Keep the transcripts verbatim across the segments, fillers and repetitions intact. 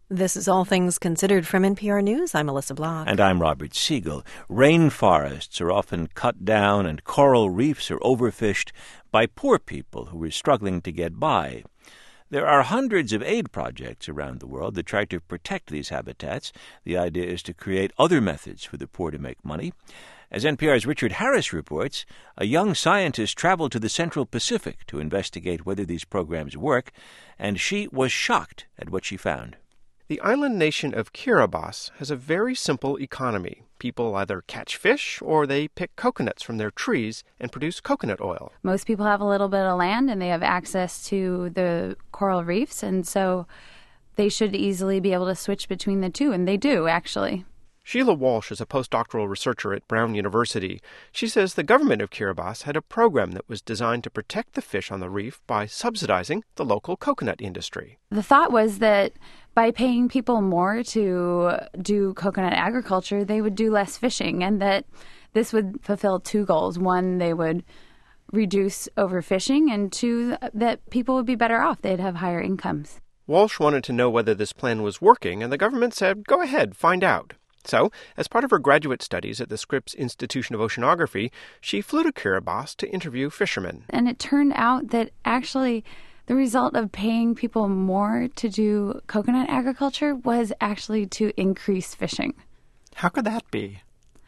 This is All Things Considered from N P R News. I'm Melissa Block. And I'm Robert Siegel. Rainforests are often cut down and coral reefs are overfished by poor people who are struggling to get by. There are hundreds of aid projects around the world that try to protect these habitats. The idea is to create other methods for the poor to make money. As N P R's Richard Harris reports, a young scientist traveled to the Central Pacific to investigate whether these programs work, and she was shocked at what she found. The island nation of Kiribati has a very simple economy. People either catch fish or they pick coconuts from their trees and produce coconut oil. Most people have a little bit of land and they have access to the coral reefs, and so they should easily be able to switch between the two, and they do, actually. Sheila Walsh is a postdoctoral researcher at Brown University. She says the government of Kiribati had a program that was designed to protect the fish on the reef by subsidizing the local coconut industry. The thought was that by paying people more to do coconut agriculture, they would do less fishing, and that this would fulfill two goals. One, they would reduce overfishing, and two, that people would be better off. They'd have higher incomes. Walsh wanted to know whether this plan was working, and the government said, go ahead, find out. So, as part of her graduate studies at the Scripps Institution of Oceanography, she flew to Kiribati to interview fishermen. And it turned out that actually the result of paying people more to do coconut agriculture was actually to increase fishing. How could that be?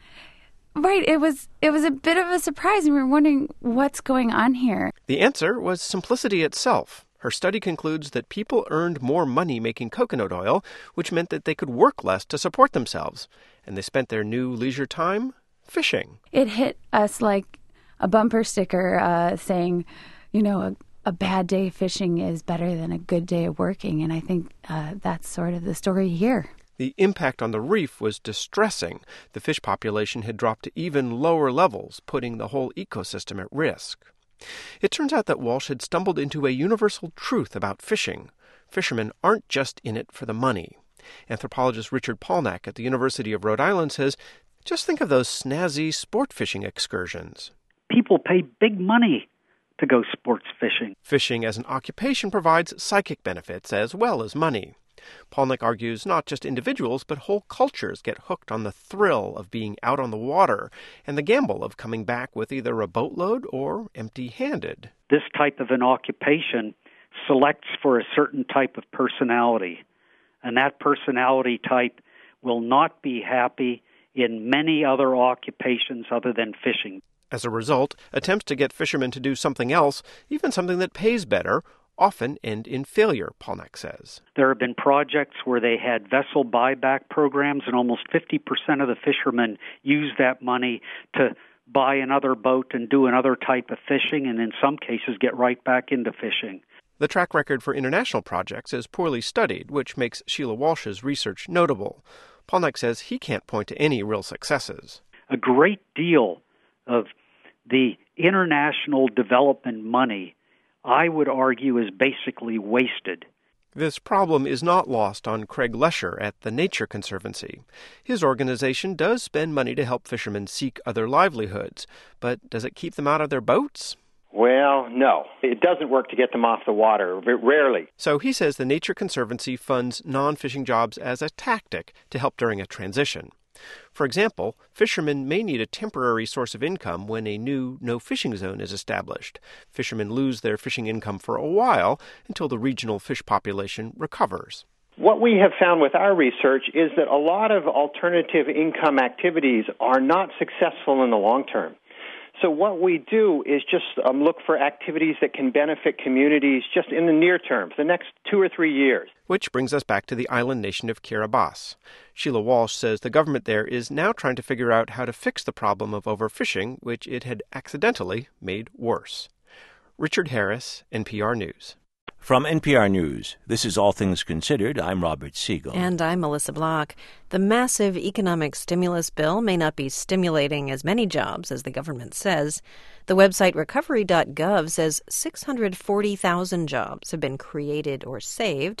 Right. It was it was a bit of a surprise, and we were wondering what's going on here. The answer was simplicity itself. Her study concludes that people earned more money making coconut oil, which meant that they could work less to support themselves. And they spent their new leisure time fishing. It hit us like a bumper sticker uh, saying, you know, a, a bad day fishing is better than a good day of working. And I think uh, that's sort of the story here. The impact on the reef was distressing. The fish population had dropped to even lower levels, putting the whole ecosystem at risk. It turns out that Walsh had stumbled into a universal truth about fishing. Fishermen aren't just in it for the money. Anthropologist Richard Polnack at the University of Rhode Island says, just think of those snazzy sport fishing excursions. People pay big money to go sports fishing. Fishing as an occupation provides psychic benefits as well as money. Polnack argues not just individuals, but whole cultures get hooked on the thrill of being out on the water and the gamble of coming back with either a boatload or empty-handed. This type of an occupation selects for a certain type of personality, and that personality type will not be happy in many other occupations other than fishing. As a result, attempts to get fishermen to do something else, even something that pays better, often end in failure, Polnack says. There have been projects where they had vessel buyback programs, and almost fifty percent of the fishermen use that money to buy another boat and do another type of fishing, and in some cases get right back into fishing. The track record for international projects is poorly studied, which makes Sheila Walsh's research notable. Polnack says he can't point to any real successes. A great deal of the international development money, I would argue, is basically wasted. This problem is not lost on Craig Lesher at the Nature Conservancy. His organization does spend money to help fishermen seek other livelihoods, but does it keep them out of their boats? Well, no. It doesn't work to get them off the water, rarely. So he says the Nature Conservancy funds non-fishing jobs as a tactic to help during a transition. For example, fishermen may need a temporary source of income when a new no-fishing zone is established. Fishermen lose their fishing income for a while until the regional fish population recovers. What we have found with our research is that a lot of alternative income activities are not successful in the long term. So what we do is just um, look for activities that can benefit communities just in the near term, the next two or three years. Which brings us back to the island nation of Kiribati. Sheila Walsh says the government there is now trying to figure out how to fix the problem of overfishing, which it had accidentally made worse. Richard Harris, N P R News. From N P R News, this is All Things Considered. I'm Robert Siegel. And I'm Melissa Block. The massive economic stimulus bill may not be stimulating as many jobs as the government says. The website recovery dot gov says six hundred forty thousand jobs have been created or saved,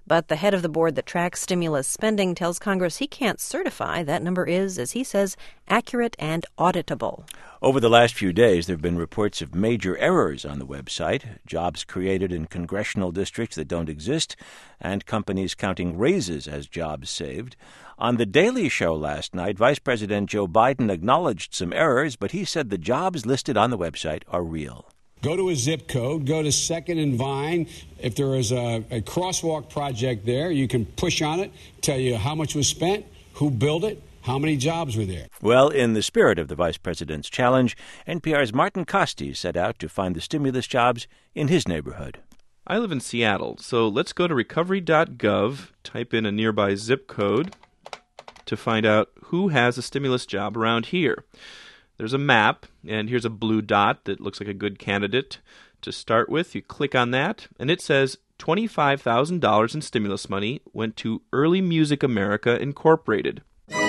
But the head of the board that tracks stimulus spending tells Congress he can't certify that number is, as he says, accurate and auditable. Over the last few days, there have been reports of major errors on the website, jobs created in congressional districts that don't exist, and companies counting raises as jobs saved. On The Daily Show last night, Vice President Joe Biden acknowledged some errors, but he said the jobs listed on the website are real. Go to a zip code, go to Second and Vine. If there is a, a crosswalk project there, you can push on it, tell you how much was spent, who built it, how many jobs were there. Well, in the spirit of the Vice President's challenge, N P R's Martin Costi set out to find the stimulus jobs in his neighborhood. I live in Seattle, so let's go to recovery dot gov, type in a nearby zip code to find out who has a stimulus job around here. There's a map, and here's a blue dot that looks like a good candidate to start with. You click on that, and it says twenty-five thousand dollars in stimulus money went to Early Music America Incorporated.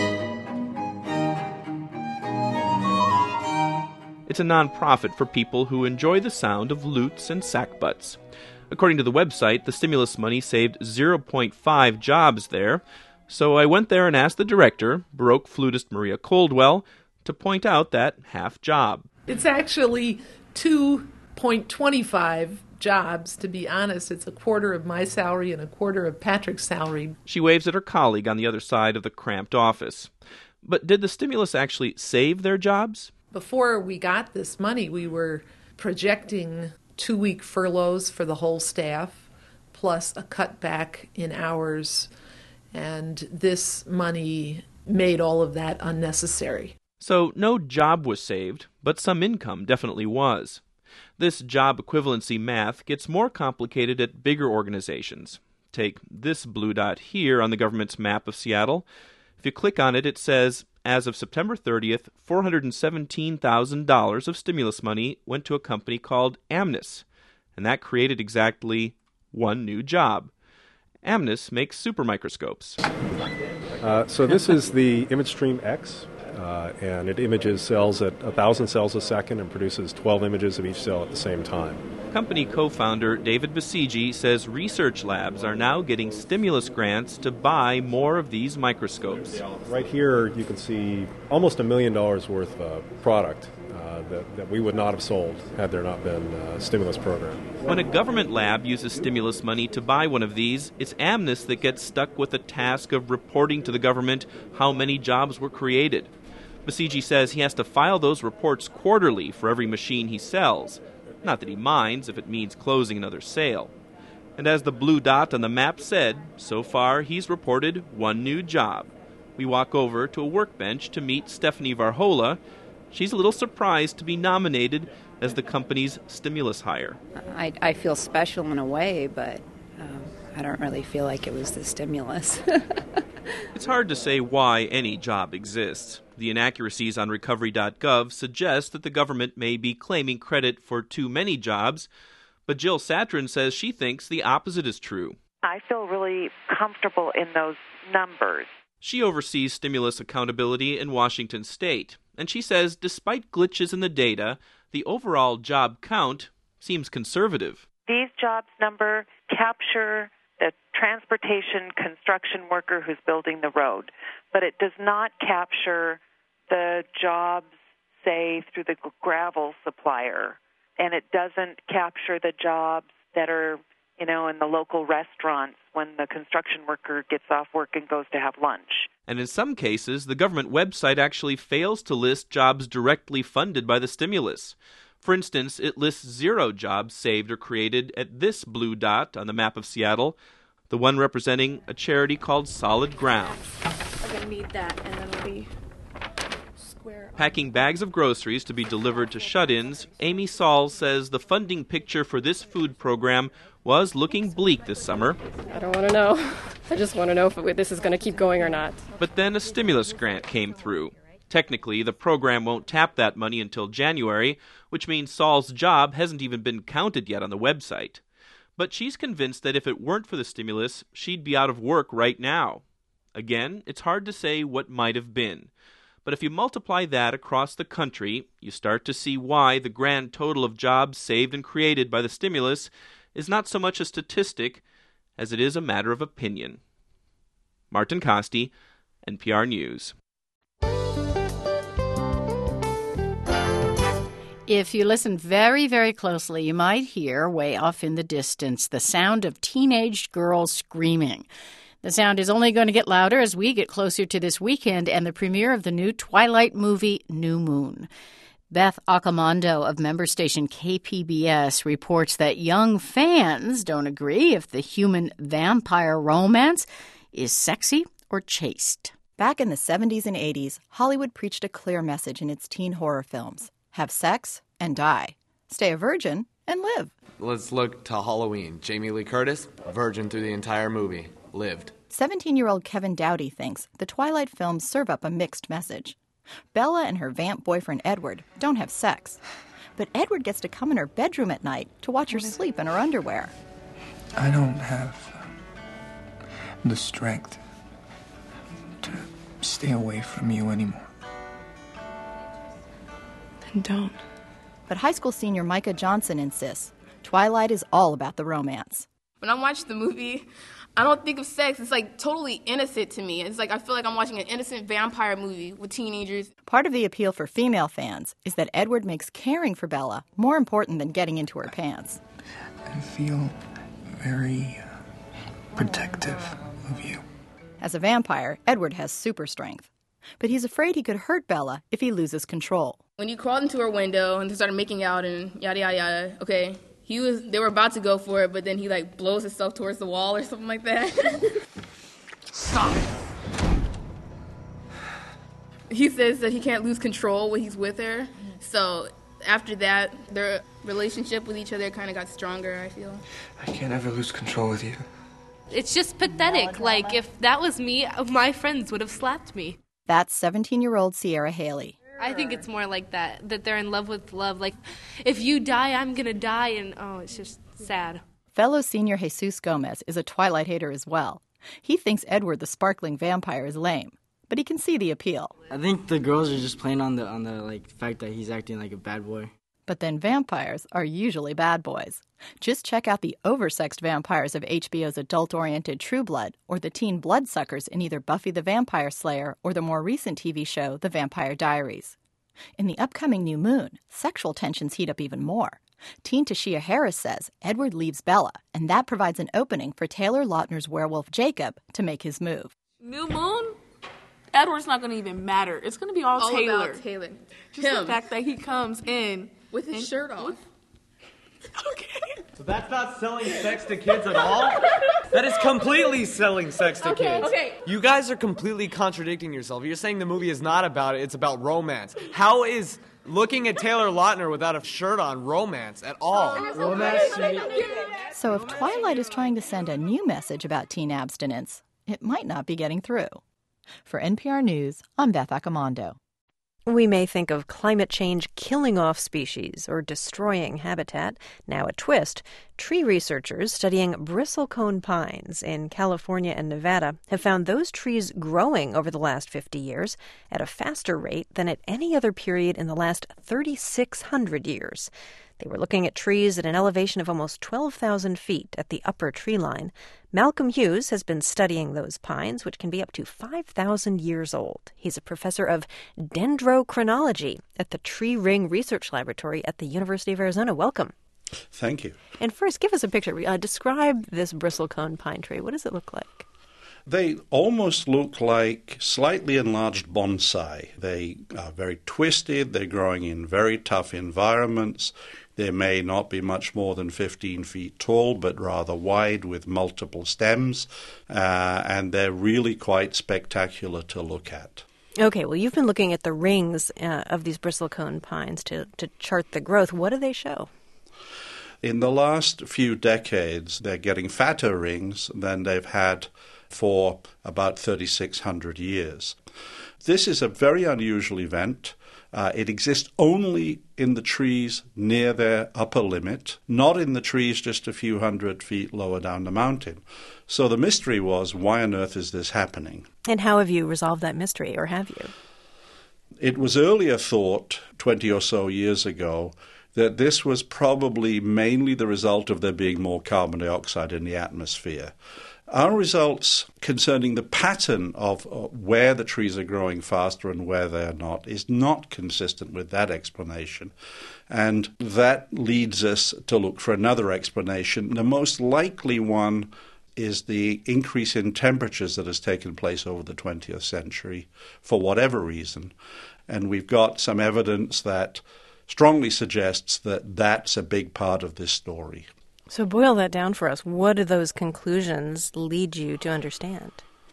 It's a nonprofit for people who enjoy the sound of lutes and sackbuts. According to the website, the stimulus money saved zero point five jobs there, so I went there and asked the director, Baroque flutist Maria Coldwell, to point out that half job. It's actually two point two five jobs, to be honest. It's a quarter of my salary and a quarter of Patrick's salary. She waves at her colleague on the other side of the cramped office. But did the stimulus actually save their jobs? Before we got this money, we were projecting two-week furloughs for the whole staff, plus a cutback in hours, and this money made all of that unnecessary. So no job was saved, but some income definitely was. This job equivalency math gets more complicated at bigger organizations. Take this blue dot here on the government's map of Seattle. If you click on it, it says, as of September thirtieth, four hundred seventeen thousand dollars of stimulus money went to a company called Amnis, and that created exactly one new job. Amnis makes super microscopes. Uh, so this is the ImageStream X. Uh, and it images cells at one thousand cells a second and produces twelve images of each cell at the same time. Company co-founder David Basigi says research labs are now getting stimulus grants to buy more of these microscopes. Right here you can see almost a million dollars worth of product uh, that, that we would not have sold had there not been a stimulus program. When a government lab uses stimulus money to buy one of these, it's Amnis that gets stuck with the task of reporting to the government how many jobs were created. Basigi says he has to file those reports quarterly for every machine he sells. Not that he minds if it means closing another sale. And as the blue dot on the map said, so far he's reported one new job. We walk over to a workbench to meet Stephanie Varhola. She's a little surprised to be nominated as the company's stimulus hire. I, I feel special in a way, but um, I don't really feel like it was the stimulus. It's hard to say why any job exists. The inaccuracies on recovery dot gov suggest that the government may be claiming credit for too many jobs, but Jill Satrin says she thinks the opposite is true. I feel really comfortable in those numbers. She oversees stimulus accountability in Washington State, and she says despite glitches in the data, the overall job count seems conservative. These jobs number capture the transportation construction worker who's building the road, but it does not capture the jobs, say, through the gravel supplier, and it doesn't capture the jobs that are, you know, in the local restaurants when the construction worker gets off work and goes to have lunch. And in some cases, the government website actually fails to list jobs directly funded by the stimulus. For instance, it lists zero jobs saved or created at this blue dot on the map of Seattle, the one representing a charity called Solid Ground. I'm going to need that, and then we'll be square. Packing bags of groceries to be delivered to shut-ins, Amy Saul says the funding picture for this food program was looking bleak this summer. I don't want to know. I just want to know if this is going to keep going or not. But then a stimulus grant came through. Technically, the program won't tap that money until January, which means Saul's job hasn't even been counted yet on the website. But she's convinced that if it weren't for the stimulus, she'd be out of work right now. Again, it's hard to say what might have been. But if you multiply that across the country, you start to see why the grand total of jobs saved and created by the stimulus is not so much a statistic as it is a matter of opinion. Martin Costi, N P R News. If you listen very, very closely, you might hear, way off in the distance, the sound of teenage girls screaming. The sound is only going to get louder as we get closer to this weekend and the premiere of the new Twilight movie, New Moon. Beth Accomando of member station K P B S reports that young fans don't agree if the human-vampire romance is sexy or chaste. Back in the seventies and eighties, Hollywood preached a clear message in its teen horror films. Have sex and die. Stay a virgin and live. Let's look to Halloween. Jamie Lee Curtis, virgin through the entire movie. Lived. seventeen-year-old Kevin Dowdy thinks the Twilight films serve up a mixed message. Bella and her vamp boyfriend Edward don't have sex. But Edward gets to come in her bedroom at night to watch her sleep in her underwear. I don't have the strength to stay away from you anymore. Then don't. But high school senior Micah Johnson insists Twilight is all about the romance. When I watch the movie, I don't think of sex. It's like totally innocent to me. It's like I feel like I'm watching an innocent vampire movie with teenagers. Part of the appeal for female fans is that Edward makes caring for Bella more important than getting into her pants. I feel very protective of you. As a vampire, Edward has super strength. But he's afraid he could hurt Bella if he loses control. When you crawled into her window and they started making out and yada, yada, yada, okay, he was. They were about to go for it, but then he, like, blows himself towards the wall or something like that. Stop it. He says that he can't lose control when he's with her. So after that, their relationship with each other kind of got stronger, I feel. I can't ever lose control with you. It's just pathetic. Like, if that was me, my friends would have slapped me. That's seventeen-year-old Sierra Haley. I think it's more like that, that they're in love with love. Like, if you die, I'm going to die, and oh, it's just sad. Fellow senior Jesus Gomez is a Twilight hater as well. He thinks Edward the sparkling vampire is lame, but he can see the appeal. I think the girls are just playing on the on the like fact that he's acting like a bad boy. But then vampires are usually bad boys. Just check out the oversexed vampires of H B O's adult-oriented True Blood or the teen bloodsuckers in either Buffy the Vampire Slayer or the more recent T V show The Vampire Diaries. In the upcoming New Moon, sexual tensions heat up even more. Teen Tashia Harris says Edward leaves Bella, and that provides an opening for Taylor Lautner's werewolf Jacob to make his move. New Moon? Edward's not going to even matter. It's going to be all, all Taylor. About Taylor. Just Him. the fact that he comes in with his shirt off. Okay. So that's not selling sex to kids at all? That is completely selling sex to okay, kids. Okay. You guys are completely contradicting yourself. You're saying the movie is not about it, it's about romance. How is looking at Taylor Lautner without a shirt on romance at all? Romance. So if Twilight is trying to send a new message about teen abstinence, it might not be getting through. For N P R News, I'm Beth Accomando. We may think of climate change killing off species or destroying habitat. Now a twist. Tree researchers studying bristlecone pines in California and Nevada have found those trees growing over the last fifty years at a faster rate than at any other period in the last thirty-six hundred years. They were looking at trees at an elevation of almost twelve thousand feet at the upper tree line. Malcolm Hughes has been studying those pines, which can be up to five thousand years old. He's a professor of dendrochronology at the Tree Ring Research Laboratory at the University of Arizona. Welcome. Thank you. And first, give us a picture. Uh, describe this bristlecone pine tree. What does it look like? They almost look like slightly enlarged bonsai. They are very twisted. They're growing in very tough environments. They may not be much more than fifteen feet tall, but rather wide with multiple stems. Uh, and they're really quite spectacular to look at. Okay, well, you've been looking at the rings uh, of these bristlecone pines to, to chart the growth. What do they show? In the last few decades, they're getting fatter rings than they've had for about thirty-six hundred years. This is a very unusual event. Uh, it exists only in the trees near their upper limit, not in the trees just a few hundred feet lower down the mountain. So the mystery was, why on earth is this happening? And how have you resolved that mystery, or have you? It was earlier thought, twenty or so years ago, that this was probably mainly the result of there being more carbon dioxide in the atmosphere. Our results concerning the pattern of where the trees are growing faster and where they are not is not consistent with that explanation. And that leads us to look for another explanation. The most likely one is the increase in temperatures that has taken place over the twentieth century for whatever reason. And we've got some evidence that strongly suggests that that's a big part of this story. So boil that down for us. What do those conclusions lead you to understand?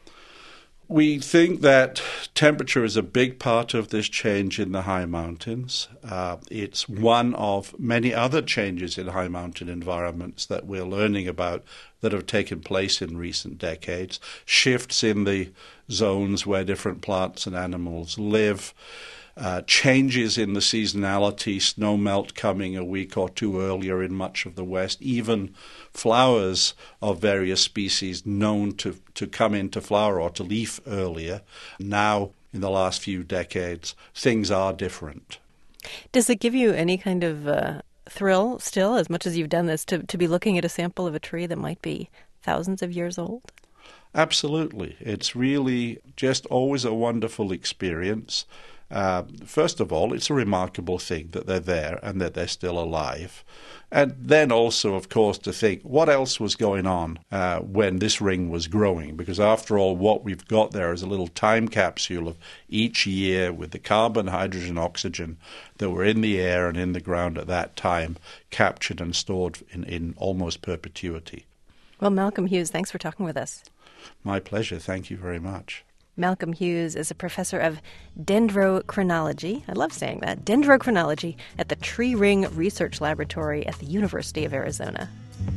We think that temperature is a big part of this change in the high mountains. Uh, it's one of many other changes in high mountain environments that we're learning about that have taken place in recent decades. Shifts in the zones where different plants and animals live. Uh, changes in the seasonality, snow melt coming a week or two earlier in much of the West, even flowers of various species known to, to come into flower or to leaf earlier. Now, in the last few decades, things are different. Does it give you any kind of uh, thrill still, as much as you've done this, to, to be looking at a sample of a tree that might be thousands of years old? Absolutely. It's really just always a wonderful experience. Uh, first of all, it's a remarkable thing that they're there and that they're still alive. And then also, of course, to think what else was going on uh, when this ring was growing. Because after all, what we've got there is a little time capsule of each year with the carbon, hydrogen, oxygen that were in the air and in the ground at that time, captured and stored in, in almost perpetuity. Well, Malcolm Hughes, thanks for talking with us. My pleasure. Thank you very much. Malcolm Hughes is a professor of dendrochronology. I love saying that. Dendrochronology at the Tree Ring Research Laboratory at the University of Arizona.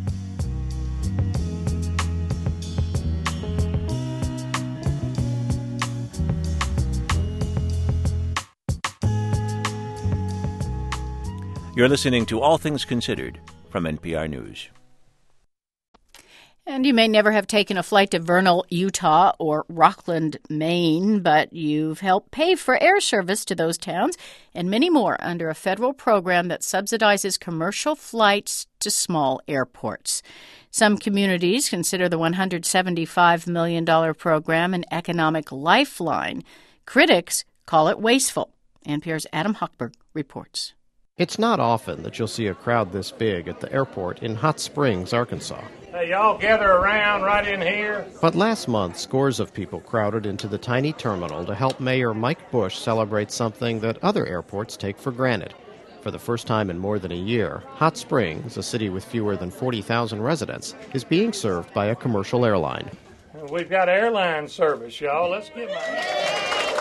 You're listening to All Things Considered from N P R News. And you may never have taken a flight to Vernal, Utah or Rockland, Maine, but you've helped pay for air service to those towns and many more under a federal program that subsidizes commercial flights to small airports. Some communities consider the one hundred seventy-five million dollars program an economic lifeline. Critics call it wasteful. N P R's Adam Hochberg reports. It's not often that you'll see a crowd this big at the airport in Hot Springs, Arkansas. Hey, y'all gather around right in here. But last month, scores of people crowded into the tiny terminal to help Mayor Mike Bush celebrate something that other airports take for granted. For the first time in more than a year, Hot Springs, a city with fewer than forty thousand residents, is being served by a commercial airline. We've got airline service, y'all. Let's get my...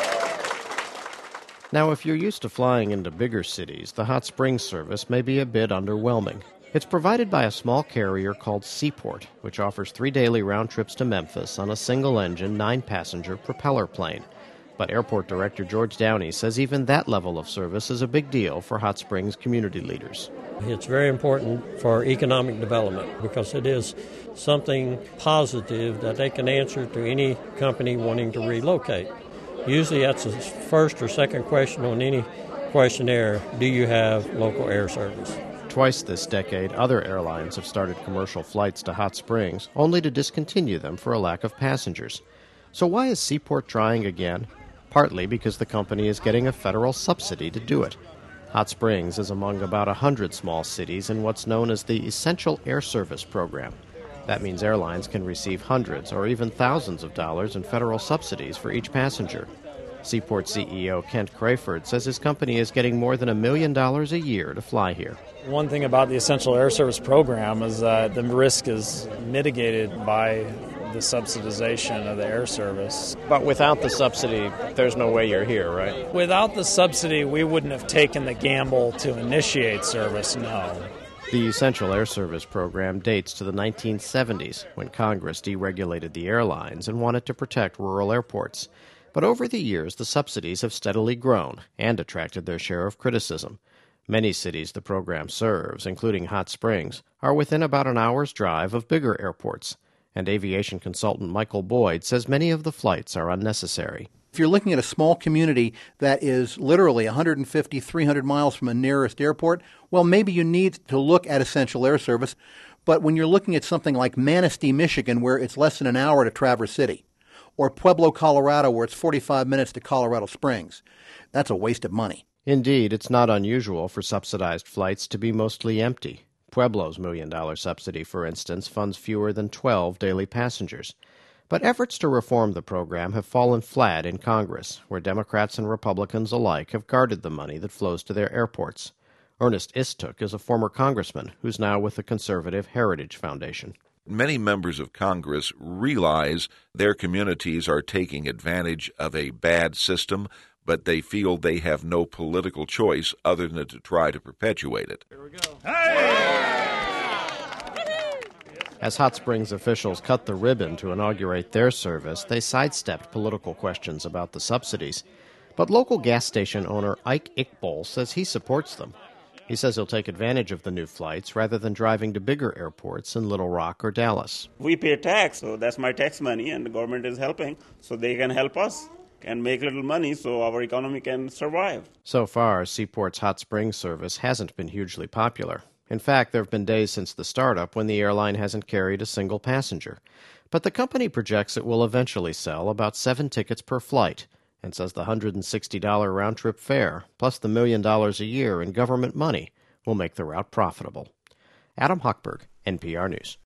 Now, if you're used to flying into bigger cities, the Hot Springs service may be a bit underwhelming. It's provided by a small carrier called Seaport, which offers three daily round trips to Memphis on a single-engine, nine-passenger propeller plane. But Airport Director George Downey says even that level of service is a big deal for Hot Springs community leaders. It's very important for economic development because it is something positive that they can answer to any company wanting to relocate. Usually that's the first or second question on any questionnaire, do you have local air service? Twice this decade, other airlines have started commercial flights to Hot Springs, only to discontinue them for a lack of passengers. So why is Seaport trying again? Partly because the company is getting a federal subsidy to do it. Hot Springs is among about one hundred small cities in what's known as the Essential Air Service Program. That means airlines can receive hundreds or even thousands of dollars in federal subsidies for each passenger. Seaport C E O Kent Crayford says his company is getting more than a million dollars a year to fly here. One thing about the Essential Air Service Program is that the risk is mitigated by the subsidization of the air service. But without the subsidy, there's no way you're here, right? Without the subsidy, we wouldn't have taken the gamble to initiate service, no. The Essential Air Service Program dates to the nineteen seventies, when Congress deregulated the airlines and wanted to protect rural airports. But over the years, the subsidies have steadily grown and attracted their share of criticism. Many cities the program serves, including Hot Springs, are within about an hour's drive of bigger airports. And aviation consultant Michael Boyd says many of the flights are unnecessary. If you're looking at a small community that is literally one hundred fifty, three hundred miles from a nearest airport, well, maybe you need to look at essential air service. But when you're looking at something like Manistee, Michigan, where it's less than an hour to Traverse City, or Pueblo, Colorado, where it's forty-five minutes to Colorado Springs, that's a waste of money. Indeed, it's not unusual for subsidized flights to be mostly empty. Pueblo's million-dollar subsidy, for instance, funds fewer than twelve daily passengers. But efforts to reform the program have fallen flat in Congress, where Democrats and Republicans alike have guarded the money that flows to their airports. Ernest Istook is a former congressman who's now with the conservative Heritage Foundation. Many members of Congress realize their communities are taking advantage of a bad system, but they feel they have no political choice other than to try to perpetuate it. Here we go. Hey! As Hot Springs officials cut the ribbon to inaugurate their service, they sidestepped political questions about the subsidies. But local gas station owner Ike Iqbal says he supports them. He says he'll take advantage of the new flights rather than driving to bigger airports in Little Rock or Dallas. We pay tax, so that's my tax money, and the government is helping, so they can help us and make little money so our economy can survive. So far, Seaport's Hot Springs service hasn't been hugely popular. In fact, there have been days since the startup when the airline hasn't carried a single passenger. But the company projects it will eventually sell about seven tickets per flight, and says the one hundred sixty dollars round-trip fare, plus the million dollars a year in government money, will make the route profitable. Adam Hochberg, N P R News.